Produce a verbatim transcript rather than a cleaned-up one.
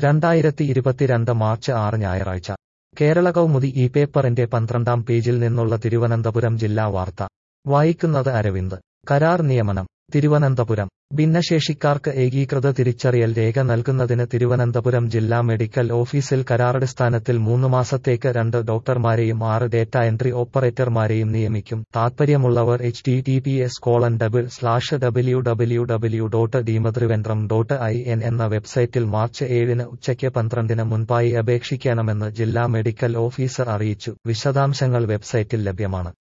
രണ്ടായിരത്തി ഇരുപത്തിരണ്ട് മാർച്ച് ആറ് ഞായറാഴ്ച കേരള കൗമുദി ഈ പേപ്പറിന്റെ പന്ത്രണ്ടാം പേജിൽ നിന്നുള്ള തിരുവനന്തപുരം ജില്ലാ വാർത്ത വായിക്കുന്നത് അരവിന്ദ്. കരാർ നിയമനം തിരുവനന്തപുരം. ഭിന്നശേഷിക്കാർക്ക് ഏകീകൃത തിരിച്ചറിയൽ രേഖ നൽകുന്നതിന് തിരുവനന്തപുരം ജില്ലാ മെഡിക്കൽ ഓഫീസിൽ കരാറടിസ്ഥാനത്തിൽ മൂന്ന് മാസത്തേക്ക് രണ്ട് ഡോക്ടർമാരെയും ആറ് ഡേറ്റ എൻട്രി ഓപ്പറേറ്റർമാരെയും നിയമിക്കും. താൽപ്പര്യമുള്ളവർ H T T P S colon double slash W W W dot ഡിമത്രിവെൻട്രം ഡോട്ട് ഐ എൻ എന്ന വെബ്സൈറ്റിൽ മാർച്ച് ഏഴിന് ഉച്ചയ്ക്ക് പന്ത്രണ്ടിന് മുൻപായി അപേക്ഷിക്കണമെന്ന് ജില്ലാ മെഡിക്കൽ ഓഫീസർ അറിയിച്ചു. വിശദാംശങ്ങൾ വെബ്സൈറ്റിൽ ലഭ്യമാണ്.